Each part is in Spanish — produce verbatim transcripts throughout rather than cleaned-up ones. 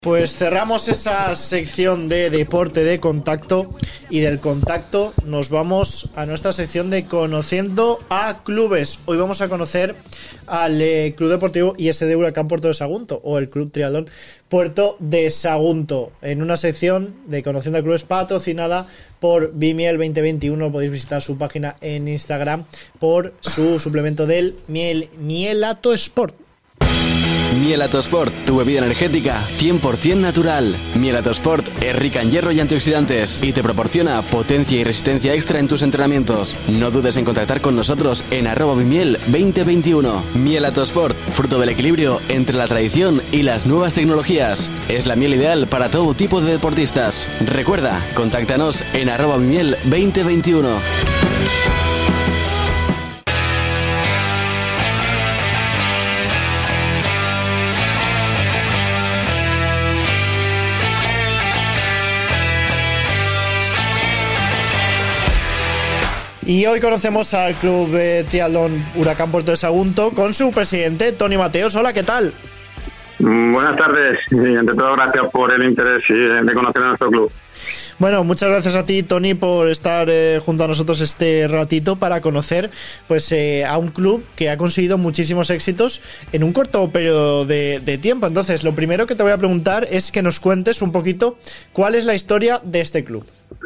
Pues cerramos esa sección de deporte de contacto y del contacto nos vamos a nuestra sección de conociendo a clubes. Hoy vamos a conocer al eh, Club Deportivo I S D Huracán Puerto de Sagunto o el Club Triatlón Puerto de Sagunto en una sección de conociendo a clubes patrocinada por Bimiel veinte veintiuno. Podéis visitar su página en Instagram por su suplemento del miel, Mielato Sport. Mielato Sport, tu bebida energética cien por ciento natural. Mielato Sport es rica en hierro y antioxidantes y te proporciona potencia y resistencia extra en tus entrenamientos. No dudes en contactar con nosotros en arroba bimiel veinte veintiuno. Mielato Sport, fruto del equilibrio entre la tradición y las nuevas tecnologías. Es la miel ideal para todo tipo de deportistas. Recuerda, contáctanos en arroba bimiel veinte veintiuno. Y hoy conocemos al Club eh, Triatlón Huracán Puerto de Sagunto con su presidente, Toni Mateos. Hola, ¿qué tal? Buenas tardes y ante todo gracias por el interés de conocer a nuestro club. Bueno, muchas gracias a ti, Toni, por estar eh, junto a nosotros este ratito para conocer pues eh, a un club que ha conseguido muchísimos éxitos en un corto periodo de, de tiempo. Entonces, lo primero que te voy a preguntar es que nos cuentes un poquito cuál es la historia de este club.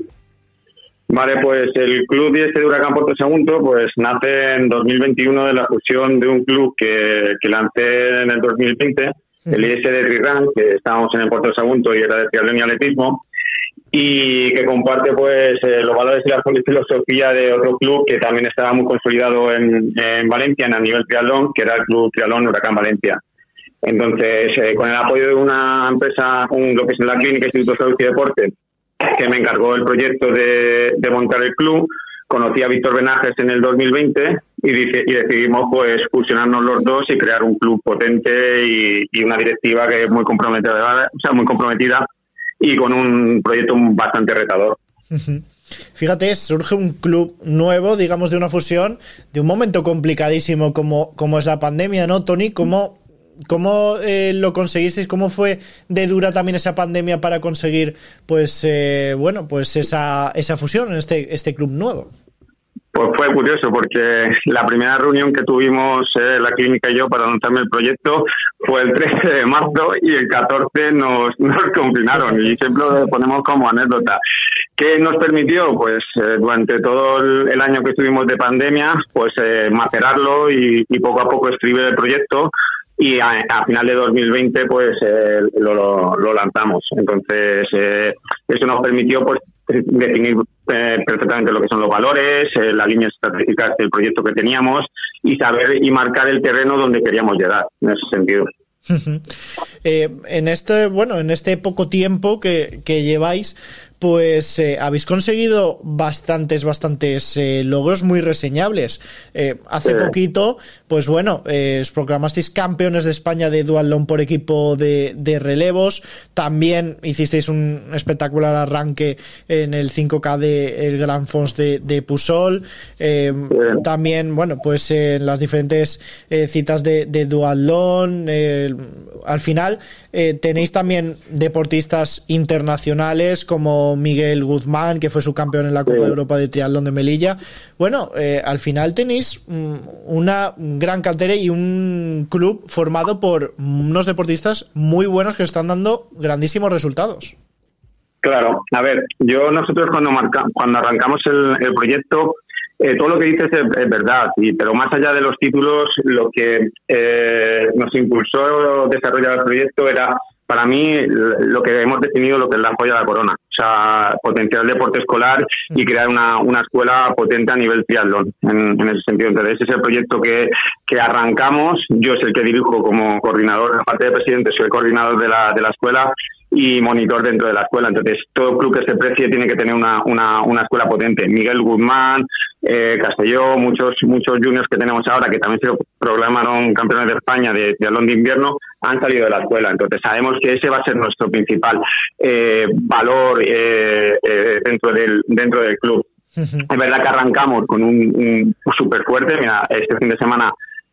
Vale, pues el Club I S D Huracán Puerto de Sagunto pues nace en dos mil veintiuno de la fusión de un club que, que lancé en el dos mil veinte, uh-huh. el I S D Tri-Run, que estábamos en el Puerto de Sagunto y era de triatlón y atletismo, y que comparte pues eh, los valores y la filosofía de otro club que también estaba muy consolidado en, en Valencia, en el nivel triatlón, que era el Club Triatlón Huracán Valencia. Entonces, eh, con el apoyo de una empresa, un, lo que es la Clínica Instituto de Salud y Deporte, que me encargó el proyecto de, de montar el club, conocí a Víctor Benajes en el dos mil veinte y, dice, y decidimos pues fusionarnos los dos y crear un club potente y, y una directiva que es muy comprometida, o sea, muy comprometida y con un proyecto bastante retador. Uh-huh. Fíjate, surge un club nuevo, digamos, de una fusión, de un momento complicadísimo como, como es la pandemia, ¿no, Toni? ¿Cómo, cómo eh, lo conseguisteis? ¿Cómo fue de dura también esa pandemia para conseguir, pues, eh, bueno, pues esa, esa fusión en este, este club nuevo? Pues fue curioso porque la primera reunión que tuvimos eh, la clínica y yo para lanzarme el proyecto fue el trece de marzo y el catorce nos, nos confinaron y siempre lo ponemos como anécdota. ¿Qué nos permitió? Pues eh, durante todo el, el año que estuvimos de pandemia, pues eh, macerarlo y, y poco a poco escribir el proyecto. Y a, a final de dos mil veinte pues eh, lo, lo, lo lanzamos. Entonces eh, eso nos permitió pues definir eh, perfectamente lo que son los valores, eh, las líneas estratégicas del proyecto que teníamos y saber y marcar el terreno donde queríamos llegar en ese sentido. eh, en este bueno en este poco tiempo que, que lleváis, pues eh, habéis conseguido bastantes, bastantes eh, logros muy reseñables. Eh, hace sí. poquito, pues bueno, eh, os proclamasteis campeones de España de duatlón por equipo de, de relevos. También hicisteis un espectacular arranque en el cinco K de el Gran Fons de, de Pusol. Eh, sí. También, bueno, pues eh, en las diferentes eh, citas de, de duatlón. Eh, al final, eh, tenéis también deportistas internacionales como Miguel Guzmán, que fue subcampeón en la Copa sí. de Europa de Triatlón de Melilla. Bueno, eh, al final tenéis mm, una gran cantera y un club formado por unos deportistas muy buenos que están dando grandísimos resultados. Claro, a ver, yo nosotros cuando marca, cuando arrancamos el, el proyecto, eh, todo lo que dices es, es verdad, y, pero más allá de los títulos, lo que eh, nos impulsó a desarrollar el proyecto era, para mí, lo que hemos definido, lo que es la joya de la corona. O sea, potenciar el deporte escolar y crear una, una escuela potente a nivel triatlón, en, en ese sentido. Entonces, ese es el proyecto que, que arrancamos. Yo soy el que dirijo como coordinador, aparte de presidente, soy el coordinador de la, de la escuela y monitor dentro de la escuela. Entonces, todo club que se precie tiene que tener una, una, una escuela potente. Miguel Guzmán, eh, Castelló, muchos muchos juniors que tenemos ahora, que también se programaron campeones de España de triatlón de invierno, han salido de la escuela. Entonces, sabemos que ese va a ser nuestro principal eh, valor eh, eh, dentro del dentro del club. Es verdad que arrancamos con un, un súper fuerte. Mira, este fin de semana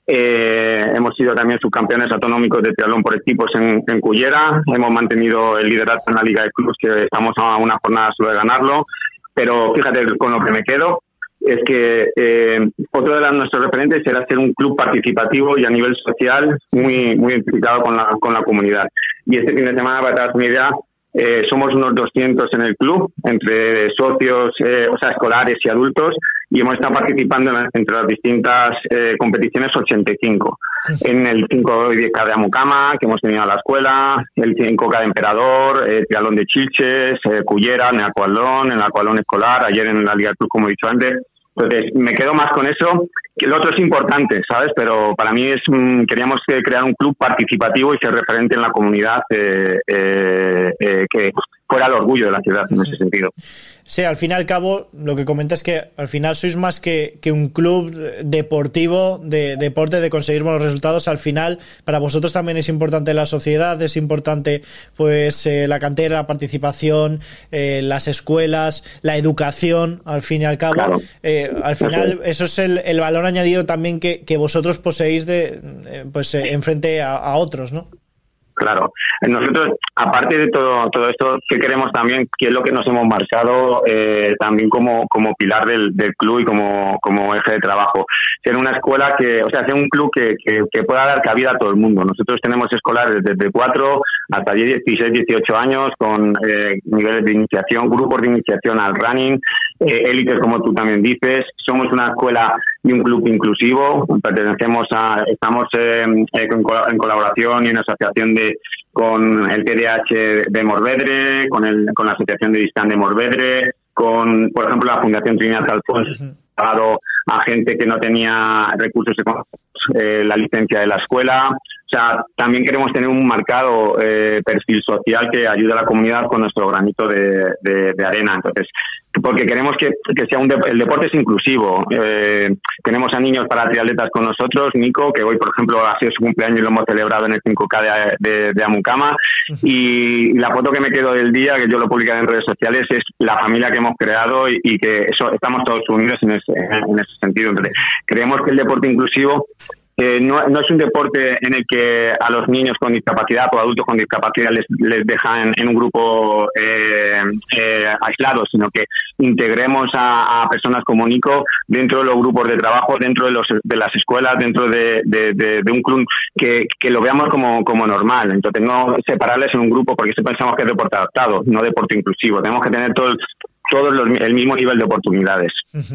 Eh, hemos sido también subcampeones autonómicos de triatlón por equipos en, en Cullera. Hemos mantenido el liderato en la Liga de Clubs, que estamos a una jornada solo de ganarlo. Pero fíjate, con lo que me quedo es que eh, otro de las, nuestros referentes era ser un club participativo y a nivel social muy muy identificado con la con la comunidad. Y este fin de semana, para dar una idea, eh, somos unos doscientos en el club, entre socios, eh, o sea, escolares y adultos, y hemos estado participando en, entre las distintas eh, competiciones ochenta y cinco. En el cinco y diez K de Amucama, que hemos tenido a la escuela, el cinco K de Emperador, eh, triatlón de Chilches, eh, Cullera, en el acuatlón, en el acuatlón escolar, ayer en la Liga Club, como he dicho antes. Entonces, me quedo más con eso, que el otro es importante, ¿sabes? Pero para mí es mm, queríamos crear un club participativo y ser referente en la comunidad, eh, eh, eh, que fuera el orgullo de la ciudad en ese sentido. Sí, al fin y al cabo, lo que comentas es que al final sois más que, que un club deportivo, de deporte, de conseguir buenos resultados. Al final, para vosotros también es importante la sociedad, es importante pues eh, la cantera, la participación, eh, las escuelas, la educación, al fin y al cabo. Claro. Eh, al final, eso es el, el valor añadido también que, que vosotros poseéis de eh, pues eh, en frente a, a otros, ¿no? Claro. Nosotros, aparte de todo todo esto, ¿qué queremos también? ¿Qué es lo que nos hemos marcado eh, también como como pilar del, del club y como como eje de trabajo? Ser una escuela que, o sea, ser un club que, que, que pueda dar cabida a todo el mundo. Nosotros tenemos escolares desde cuatro hasta dieciséis, dieciocho años con eh, niveles de iniciación, grupos de iniciación al running, eh, élites, como tú también dices. Somos una escuela y un club inclusivo. Pertenecemos a, estamos eh, en colaboración y en asociación de con el T D A H de Morvedre, con el con la Asociación de Distán de Morvedre, con, por ejemplo, la Fundación Trinidad Alfonso, uh-huh. pagado a gente que no tenía recursos económicos eh, la licencia de la escuela. O sea, también queremos tener un marcado eh, perfil social que ayude a la comunidad con nuestro granito de, de, de arena. Entonces, porque queremos que, que sea un de, el deporte es inclusivo. Eh, tenemos a niños para triatletas con nosotros, Nico, que hoy, por ejemplo, ha sido su cumpleaños y lo hemos celebrado en el cinco K de, de, de Amucama. Uh-huh. Y la foto que me quedo del día, que yo lo publiqué en redes sociales, es la familia que hemos creado y, y que eso estamos todos unidos en ese, en ese sentido. Entonces, creemos que el deporte inclusivo Eh, no, no es un deporte en el que a los niños con discapacidad o adultos con discapacidad les, les dejan en un grupo eh, eh, aislado, sino que integremos a, a personas como Nico dentro de los grupos de trabajo, dentro de, los, de las escuelas, dentro de, de, de, de un club, que, que lo veamos como, como normal. Entonces, no separarles en un grupo porque eso pensamos que es deporte adaptado, no deporte inclusivo. Tenemos que tener todo el todos los, el mismo nivel de oportunidades.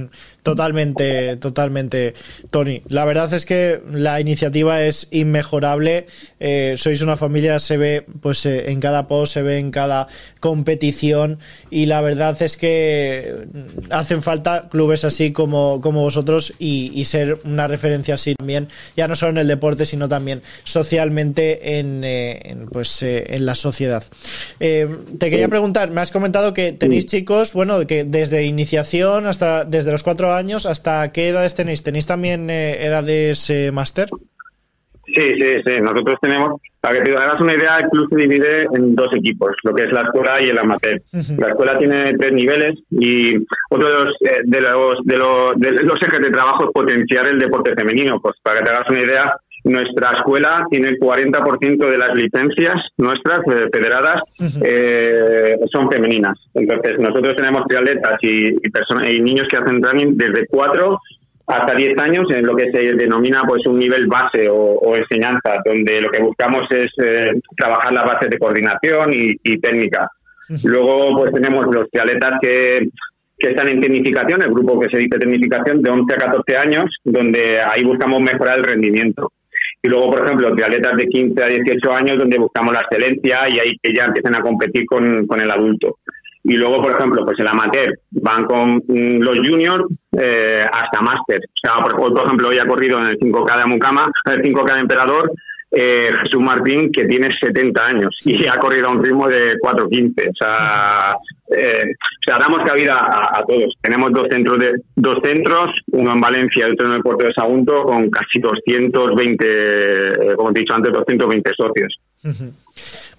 Totalmente, totalmente, Toni. La verdad es que la iniciativa es inmejorable. Eh, sois una familia, se ve pues eh, en cada post, se ve en cada competición, y la verdad es que hacen falta clubes así como, como vosotros y, y ser una referencia así también, ya no solo en el deporte, sino también socialmente en, eh, en pues eh, en la sociedad. Eh, te quería preguntar, me has comentado que tenéis chicos, bueno, Bueno, que desde iniciación hasta desde los cuatro años, ¿hasta qué edades tenéis? ¿Tenéis también eh, edades eh, máster? Sí, sí, sí. Nosotros tenemos, para que te hagas una idea, el club se divide en dos equipos, lo que es la escuela y el amateur. Uh-huh. La escuela tiene tres niveles y otro de los eh, de los de los de los ejes de trabajo es potenciar el deporte femenino. Pues para que te hagas una idea, nuestra escuela tiene el cuarenta por ciento de las licencias nuestras eh, federadas uh-huh. eh, son femeninas. Entonces nosotros tenemos triatletas y, y, personas, y niños que hacen running desde cuatro hasta diez años en lo que se denomina pues un nivel base o, o enseñanza, donde lo que buscamos es eh, trabajar las bases de coordinación y, y técnica. Uh-huh. Luego pues tenemos los triatletas que que están en tecnificación, el grupo que se dice tecnificación, de once a catorce años, donde ahí buscamos mejorar el rendimiento. Y luego, por ejemplo, triatletas de quince a dieciocho años, donde buscamos la excelencia y ahí que ya empiezan a competir con, con el adulto. Y luego, por ejemplo, pues el amateur van con mm, los juniors eh, hasta máster. O sea, por, hoy, por ejemplo, hoy ha corrido en el cinco K de Amucama, el cinco K de Emperador, eh, Jesús Martín, que tiene setenta años y ha corrido a un ritmo de cuatro quince. O sea, eh, o sea, damos cabida a, a todos. Tenemos dos centros, de dos centros, uno en Valencia y otro en el puerto de Sagunto, con casi doscientos veinte, eh, como he dicho antes, doscientos veinte socios. Uh-huh.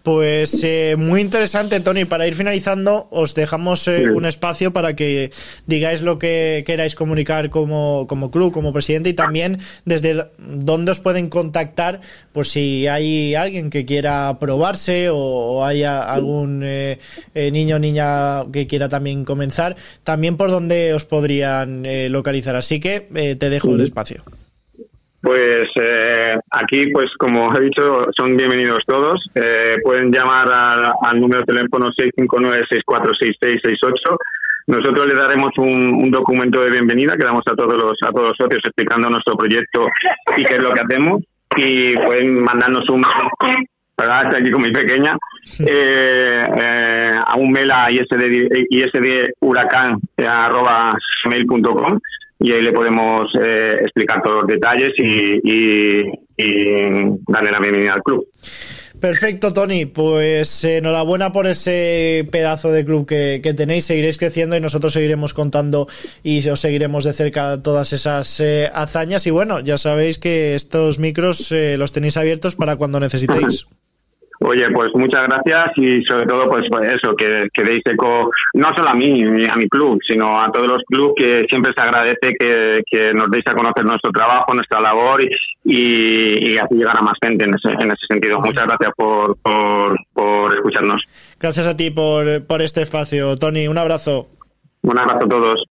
Pues eh, muy interesante, Toni. Para ir finalizando, os dejamos eh, un espacio para que digáis lo que queráis comunicar como, como club, como presidente, y también desde dónde os pueden contactar, pues si hay alguien que quiera probarse o, o haya algún eh, eh, niño o niña que quiera también comenzar, también por dónde os podrían eh, localizar. Así que eh, te dejo el espacio. Pues eh, aquí, pues como he dicho, son bienvenidos todos. Eh, pueden llamar a, al número de teléfono seis cinco nueve, seis cuatro seis seis seis ocho. Nosotros les daremos un, un documento de bienvenida que damos a todos los a todos los socios explicando nuestro proyecto y qué es lo que hacemos. Y pueden mandarnos un... ¿verdad? Estoy aquí con mi pequeña. Eh, eh, a un mail a isdhuracán arroba gmail punto com. Y ahí le podemos eh, explicar todos los detalles y, y, y darle la bienvenida al club. Perfecto, Toni. Pues eh, enhorabuena por ese pedazo de club que, que tenéis. Seguiréis creciendo y nosotros seguiremos contando y os seguiremos de cerca todas esas eh, hazañas. Y bueno, ya sabéis que estos micros eh, los tenéis abiertos para cuando necesitéis. Oye, pues muchas gracias y sobre todo pues, pues eso, que, que deis eco no solo a mí, a mi club, sino a todos los clubes, que siempre se agradece que, que nos deis a conocer nuestro trabajo, nuestra labor y, y, y así llegar a más gente en ese, en ese sentido. Muchas gracias por, por, por escucharnos. Gracias a ti por, por este espacio, Toni. Un abrazo. Un abrazo a todos.